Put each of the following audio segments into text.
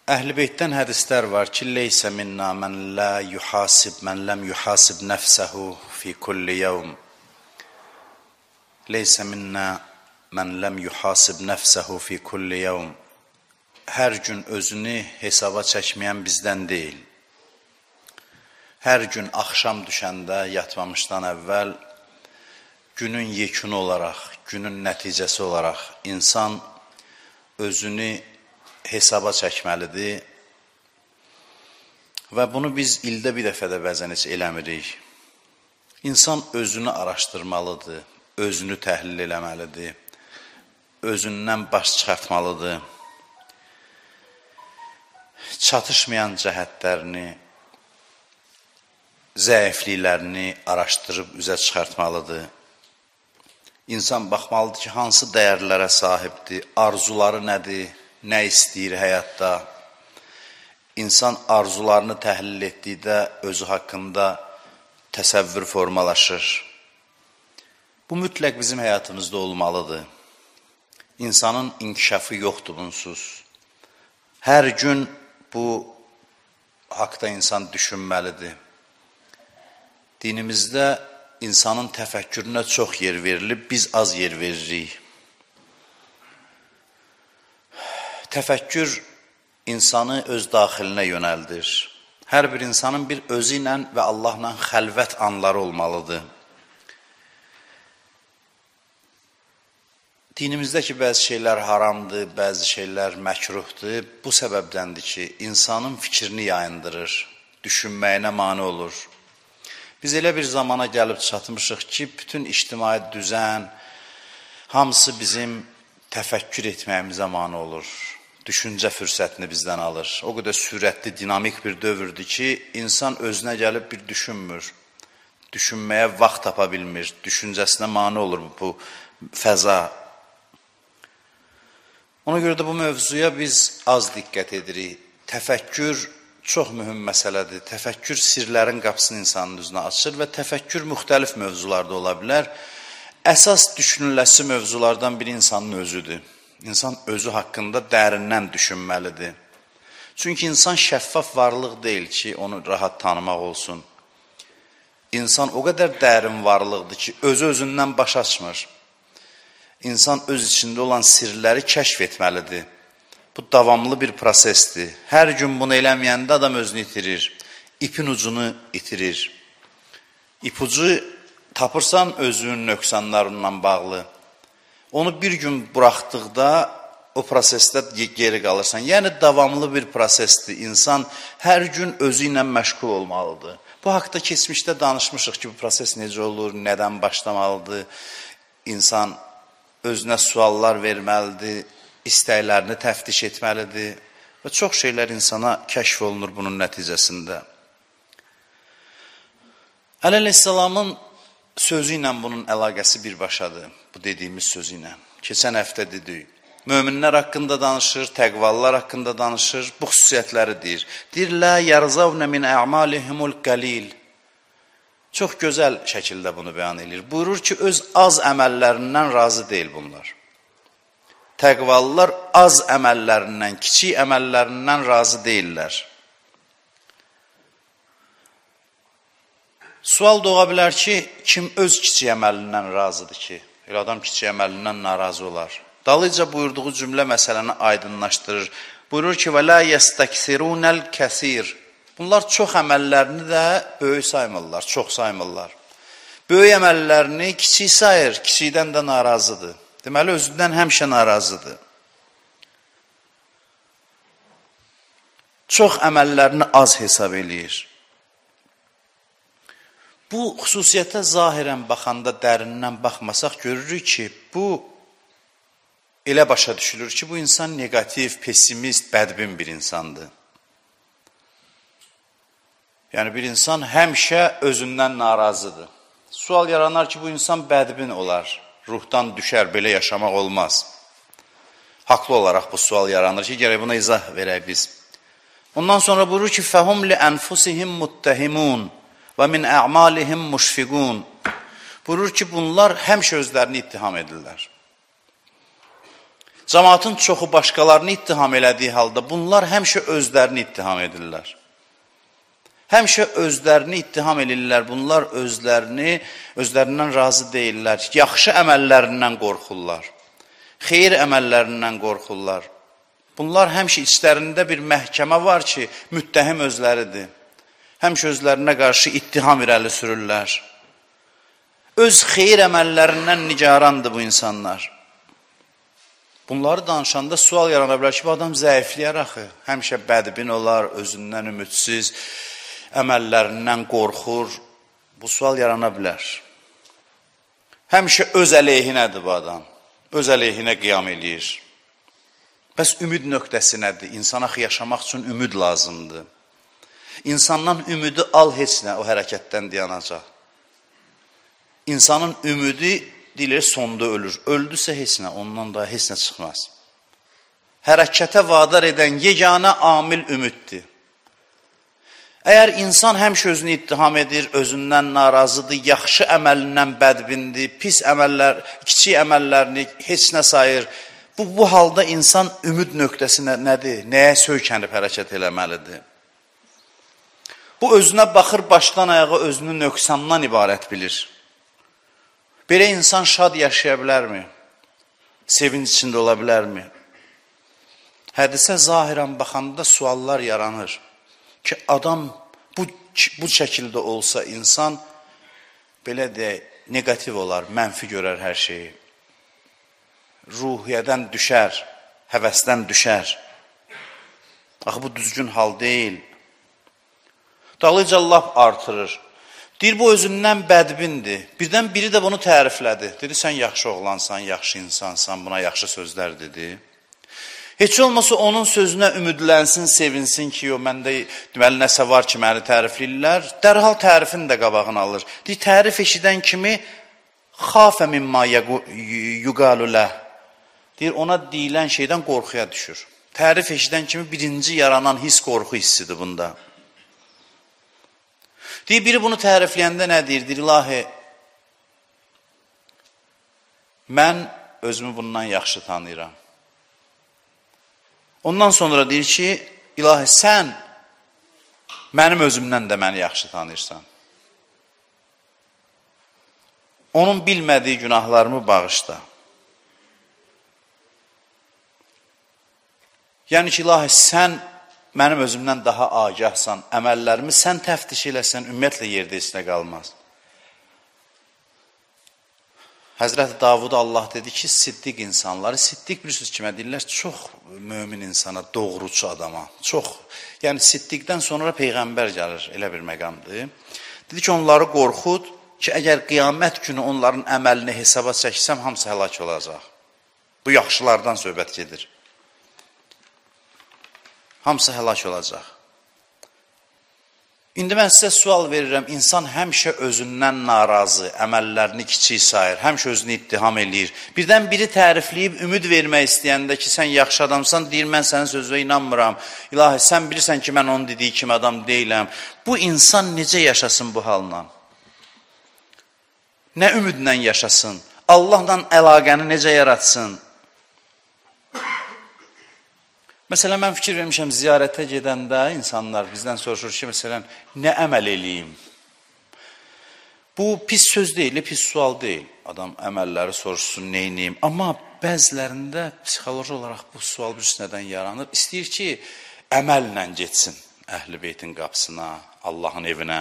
Əhl-i Beytdən hədislər var ki, leysə minna mən ləm yuhasib nəfsəhu fi kulli yevm. Leysə minna mən ləm yuhasib nəfsəhu fi kulli yevm. Hər gün özünü hesaba çəkməyən bizdən deyil. Hər gün axşam düşəndə, yatmamışdan əvvəl, günün yekunu olaraq, günün nəticəsi olaraq insan özünü hesaba çəkməlidir və bunu biz ildə bir dəfə də bəzən heç eləmirik. İnsan özünü araşdırmalıdır, özünü təhlil eləməlidir, özündən baş çıxartmalıdır. Çatışmayan cəhətlərini, zəifliklərini araşdırıb üzə çıxartmalıdır. İnsan baxmalıdır ki, hansı dəyərlərə sahibdir, arzuları nədir, nə istəyir həyatda. İnsan arzularını təhlil etdikdə özü haqqında təsəvvür formalaşır. Bu mütləq bizim həyatımızda olmalıdır. İnsanın inkişafı yoxdur bunsuz. Hər gün bu haqda insan düşünməlidir. Dinimizdə insanın təfəkkürünə çox yer verilib, biz az yer veririk. Təfəkkür insanı öz daxilinə yönəldir. Hər bir insanın bir özü ilə və Allahla xəlvət anları olmalıdır. Dinimizdəki bəzi şeylər haramdır, bəzi şeylər məkruhdur. Bu səbəbdəndir ki, insanın fikrini yayındırır, düşünməyinə mane olur. Biz elə bir zamana gəlib çatmışıq ki, bütün ictimai düzən, hamısı bizim təfəkkür etməyimizə mane olur. Düşüncə fürsətini bizdən alır. O qədər sürətli, dinamik bir dövrdür ki, insan özünə gəlib bir düşünmür. Düşünməyə vaxt tapa bilmir. Düşüncəsinə mane olur bu fəza. Ona görə də bu mövzuya biz az diqqət edirik. Təfəkkür çox mühüm məsələdir. Təfəkkür sirlərin qapısını insanın üzünə açır və təfəkkür müxtəlif mövzularda ola bilər. Əsas düşünüləsi mövzulardan biri insanın özüdür. İnsan özü haqqında dərindən düşünməlidir. Çünki insan şəffaf varlıq deyil ki, onu rahat tanımaq olsun. İnsan o qədər dərin varlıqdır ki, özü-özündən baş açmır. İnsan öz içində olan sirləri kəşf etməlidir. Bu davamlı bir prosesdir. Hər gün bunu eləməyəndə adam özünü itirir. İpin ucunu itirir. İpucu tapırsan özünün nöqsanlarından bağlı. Onu bir gün buraxdıqda o prosesdə geri qalırsan. Yəni, davamlı bir prosesdir. İnsan hər gün özü ilə məşğul olmalıdır. Bu haqda keçmişdə danışmışıq ki, bu proses necə olur, nədən başlamalıdır. İnsan özünə suallar verməlidir, istəklərini təftiş etməlidir və çox şeylər insana kəşf olunur bunun nəticəsində. Əleyhisselamın sözü ilə bunun əlaqəsi birbaşadır, bu dediyimiz sözü ilə. Keçən həftə dedik. Möminlər haqqında danışır, təqvallar haqqında danışır, bu xüsusiyyətləri deyir. Deyir, lə yərzavnə min ə'malihimul qəlil. Çox gözəl şəkildə bunu bəyan edir. Buyurur ki, öz az əməllərindən razı deyil bunlar. Təqvallar az əməllərindən, kiçik əməllərindən razı deyirlər. Sual doğa bilər ki, kim öz kiçik əməlindən razıdır ki? Elə adam kiçik əməlindən narazı olar. Dalıca buyurduğu cümlə məsələni aydınlaşdırır. Buyurur ki, və lə yəstəksirunəl kəsir. Bunlar çox əməllərini də böyük saymırlar, çox saymırlar. Böyük əməllərini kiçik sayır, kiçikdən də narazıdır. Deməli, özündən həmişə narazıdır. Çox əməllərini az hesab eləyir. Bu xüsusiyyətə zahirən baxanda, dərindən baxmasaq görürük ki, bu elə başa düşülür ki, bu insan negativ, pessimist, bədbin bir insandır. Yəni, bir insan həmişə özündən narazıdır. Sual yaranar ki, bu insan bədbin olar, ruhdan düşər, belə yaşamaq olmaz. Haqlı olaraq bu sual yaranır ki, gərək buna izah verək biz. Ondan sonra buyurur ki, fəhum li ənfusihim muttəhimun və min ə'malihim muşfiqun. Buyurur ki, bunlar həmişə özlərini ittiham edirlər. Cəmaatın çoxu başqalarını ittiham elədiyi halda bunlar həmişə özlərini ittiham edirlər. Həmişə özlərini ittiham edirlər. Bunlar özlərindən razı deyirlər. Yaxşı əməllərindən qorxurlar. Xeyir əməllərindən qorxurlar. Bunlar həmişə içlərində bir məhkəmə var ki, müttəhim özləridir. Həmişə özlərinə qarşı ittiham irəli sürürlər. Öz xeyir əməllərindən nigarandır bu insanlar. Bunları danışanda sual yarana bilər ki, bu adam zəifləyər axı. Həmişə bədbin olar, özündən ümidsiz, əməllərindən qorxur. Bu sual yarana bilər. Həmişə öz əleyhinədir bu adam. Öz əleyhinə qiyam eləyir. Bəs ümid nöqtəsi nədir? İnsana yaşamaq üçün ümid lazımdır. İnsandan ümidi al, heç nə o hərəkətdən dayanacaq. İnsanın ümidi dilir sonda ölür. Öldüsə heç nə, ondan da heç nə çıxmaz. Hərəkətə vadar edən yeganə amil ümiddir. Əgər insan həmişə özünü ittiham edir, özündən narazıdır, yaxşı əməlindən bədbindir, pis əməllər, kiçik əməllərini heç nə sayır, bu halda insan ümid nöqtəsi nədir? Nəyə söykənib hərəkət eləməlidir? Bu özünə baxır, başdan ayağa özünü nöqsandan ibarət bilir. Belə insan şad yaşaya bilərmi? Sevinç içində ola bilərmi? Hədisə zahirən baxanda suallar yaranır ki, adam bu şəkildə olsa insan belə deyək, negativ olar, mənfi görər hər şeyi. Ruhiyyədən düşər, həvəsdən düşər. Axı, bu düzgün hal deyil. Dalıca laf artırır. Deyir, bu özündən bədbindir. Birdən biri də bunu təriflədi. Dedi, sən yaxşı oğlansan, yaxşı insansan, buna yaxşı sözlər dedi. Heç olmasa onun sözünə ümidlənsin, sevinsin ki, məndə deməli nəsə var ki, məni tərifləyirlər. Dərhal tərifin də qabağını alır. Deyir, tərif eşidən kimi xafə mimma yuqalulə. Deyir, ona deyilən şeydən qorxuya düşür. Tərif eşidən kimi birinci yaranan his qorxu hissidir bunda. Deyir, biri bunu tərifləyəndə nə deyir? Deyir, ilahi, mən özümü bundan yaxşı tanıyıram. Ondan sonra deyir ki, ilahi, sən mənim özümdən də məni yaxşı tanıyırsan. Onun bilmədiyi günahlarımı bağışla. Yəni ki, ilahi, sən mənim özümdən daha agahsan, əməllərimi sən təftiş eləsən, ümumiyyətlə yerdə heç nə qalmaz. Həzrəti Davud Allah dedi ki, siddiq insanları, siddiq bilirsiniz kimə deyirlər? Çox mömin insana, doğrucu adama, çox. Yəni siddiqdən sonra Peyğəmbər gəlir, elə bir məqamdır. Dedi ki, onları qorxud ki, əgər qiyamət günü onların əməlini hesaba çəksəm, hamısı həlak olacaq. Bu yaxşılardan söhbət gedir. Hamısı həlak olacaq. İndi mən sizə sual verirəm, insan həmişə özündən narazı, əməllərini kiçik sayır, həmişə özünü ittiham eləyir. Birdən biri tərifləyib, ümid vermək istəyəndə ki, sən yaxşı adamsan, deyir, mən sənin sözünə inanmıram. İlahi, sən bilirsən ki, mən onun dediyi kimi adam deyiləm. Bu insan necə yaşasın bu halla? Nə ümidlə yaşasın? Allahla əlaqəni necə yaratsın? Məsələn, mən fikir vermişəm, ziyarətə gedəndə insanlar bizdən soruşur ki, məsələn, nə əməl eləyim? Bu, pis söz deyil, pis sual deyil. Adam əməlləri soruşsun, neyniyim? Amma bəzilərində psixoloji olaraq bu sual bir nədən yaranır. İstəyir ki, əməllə getsin Əhl-i Beytin qapısına, Allahın evinə.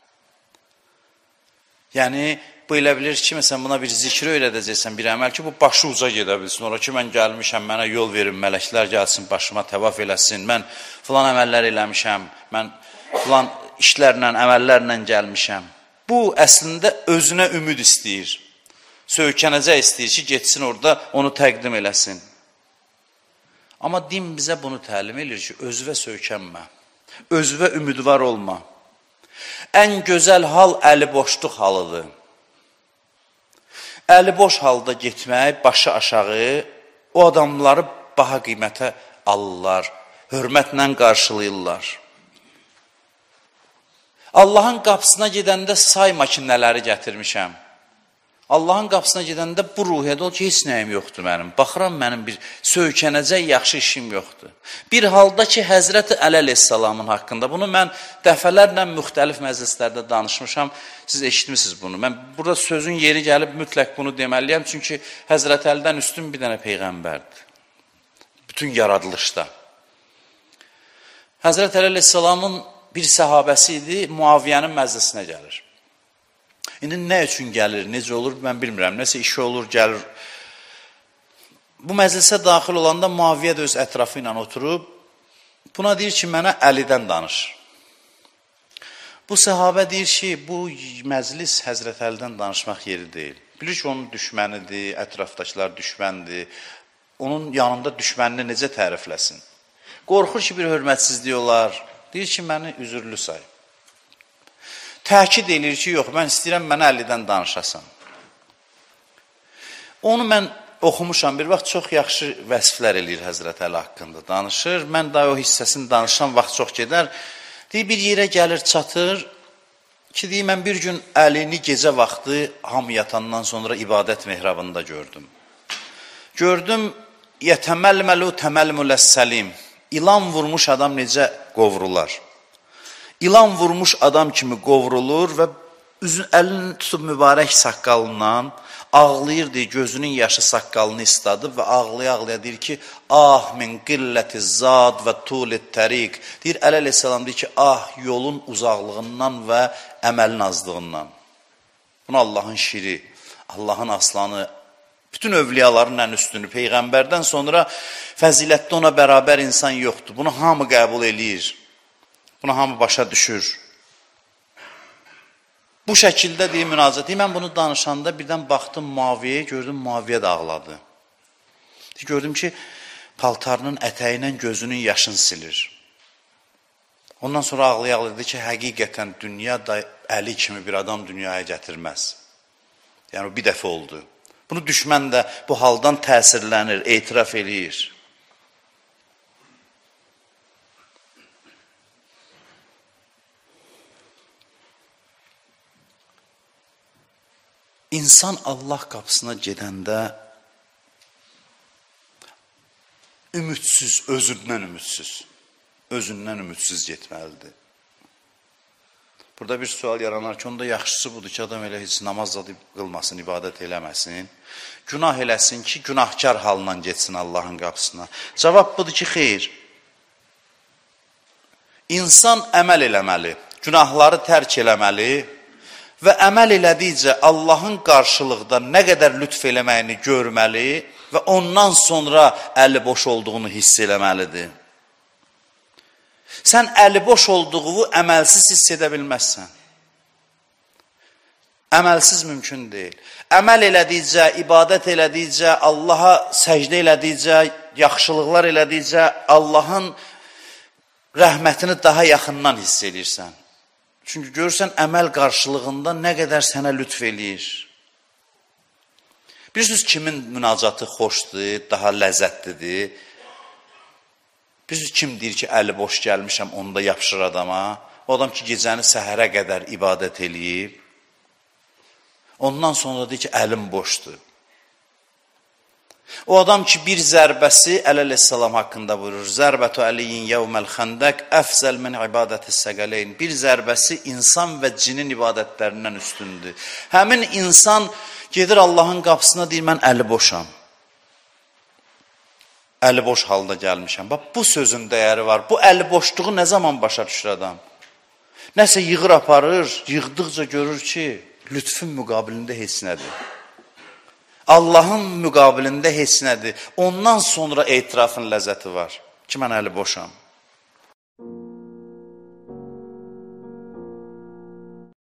Yəni, bu elə bilir ki, məsələn, buna bir zikri öyrədəcəksən, bir əməl ki, bu başı uca gedə bilsin. Ora ki, mən gəlmişəm, mənə yol verin, mələklər gəlsin, başıma təvaf eləsin, mən filan əməllər eləmişəm, mən filan işlərlə, əməllərlə gəlmişəm. Bu, əslində, özünə ümid istəyir. Söykənəcək istəyir ki, getsin orada, onu təqdim eləsin. Amma din bizə bunu təlim edir ki, özvə söykənmə, özvə ümidvar olma. Ən gözəl hal əliboşluq halıdır. Əliboş halda getmək, başı aşağı, o adamları baha qiymətə alırlar, hörmətlə qarşılayırlar. Allahın qapısına gedəndə sayma ki, nələri gətirmişəm. Allahın qapısına gedəndə bu ruhiyyədə ol ki, heç nəyim yoxdur mənim. Baxıram, mənim bir söykənəcək yaxşı işim yoxdur. Bir halda ki, Həzrəti Əli əleyhissalamın haqqında, bunu mən dəfələrlə müxtəlif məclislərdə danışmışam, siz eşitmişsiniz bunu. Mən burada sözün yeri gəlib mütləq bunu deməliyəm, çünki Həzrəti Əlidən üstün bir dənə peyğəmbərdir. Bütün yaradılışda. Həzrəti Əli əleyhissalamın bir səhabəsi idi, Muaviyyənin məclisinə gəlir. İndi nə üçün gəlir, necə olur, mən bilmirəm. Nəsə işi olur, gəlir. Bu məclisə daxil olanda Muaviyyə də öz ətrafı ilə oturub, buna deyir ki, mənə Əlidən danış. Bu səhabə deyir ki, bu məclis Həzrət Əlidən danışmaq yeri deyil. Bilir ki, onun düşmənidir, ətrafdakılar düşməndir. Onun yanında düşmənini necə tərifləsin? Qorxur ki, bir hörmətsizlik olar. Deyir ki, məni üzürlü say. Təkid edir ki, yox, mən istəyirəm, mənə Əlidən danışasan. Onu mən oxumuşam, bir vaxt çox yaxşı vəsiflər eləyir Həzrət Əli haqqında, danışır. Mən daha o hissəsini danışan vaxt çox gedər. Deyir, bir yerə gəlir, çatır ki, deyir, mən bir gün Əlini gecə vaxtı hamı yatandan sonra ibadət mehrabında gördüm. Gördüm, yətəməlməlu təməlmüləssəlim. İlan vurmuş adam necə qovrular. İlan vurmuş adam kimi qovrulur və əlini tutub mübarək saqqalından ağlayır, deyir, gözünün yaşı saqqalını istadıb və ağlaya-ağlaya deyir ki, ah min qilləti zad və tulit təriq. Deyir, Əli əleyhissalam deyir ki, ah yolun uzaqlığından və əməlin azlığından. Bunu Allahın şiri, Allahın aslanı, bütün övliyaların ən üstünü, Peyğəmbərdən sonra fəzilətdə ona bərabər insan yoxdur. Bunu hamı qəbul eləyir. Bunu hamı başa düşür. Bu şəkildə deyim, münacət. Mən bunu danışanda birdən baxdım Muaviyyəyə, gördüm Muaviyyə də ağladı. Gördüm ki, paltarının ətəyi ilə gözünün yaşını silir. Ondan sonra ağlaya-ağladı ki, həqiqətən dünya da Əli kimi bir adam dünyaya gətirməz. Yəni, o bir dəfə oldu. Bunu düşmən də bu haldan təsirlənir, etiraf eləyir. İnsan Allah qapısına gedəndə ümidsiz, özündən ümidsiz getməlidir. Burada bir sual yaranar ki, onda yaxşısı budur ki, adam elə heç namaz qılmasın, ibadət eləməsin, günah eləsin ki, günahkar halından getsin Allahın qapısına. Cavab budur ki, xeyr. İnsan əməl eləməli, günahları tərk eləməli və əməl elədikcə Allahın qarşılıqda nə qədər lütf eləməyini görməli və ondan sonra əli boş olduğunu hiss eləməlidir. Sən əli boş olduğunu əməlsiz hiss edə bilməzsən. Əməlsiz mümkün deyil. Əməl elədikcə, ibadət elədikcə, Allaha səcdə elədikcə, yaxşılıqlar elədikcə Allahın rəhmətini daha yaxından hiss edirsən. Çünki görürsən, əməl qarşılığında nə qədər sənə lütf eləyir. Bilirsiniz, kimin münacatı xoşdur, daha ləzzətlidir? Bilirsiniz, kim deyir ki, əli boş gəlmişəm, onda yapışır adama? O adam ki, gecəni səhərə qədər ibadət eləyib. Ondan sonra deyir ki, əlim boşdur. O adam ki, bir zərbəsi Əli əleyhissalam haqqında buyurur. Zərbətu Əliyin yevməl xəndək əfzəl min ibadətis səqələyn. Bir zərbəsi insan və cinin ibadətlərindən üstündür. Həmin insan gedir Allahın qapısına deyir, mən əli boşam. Əli boş halda gəlmişəm. Bax, bu sözün dəyəri var. Bu əli boşluğu nə zaman başa düşür adam? Nəsə yığır aparır, yığdıqca görür ki, lütfün müqabilində heç nədir. Allahın müqabilində heç nədir. Ondan sonra etirafın ləzzəti var ki, mən əli boşam.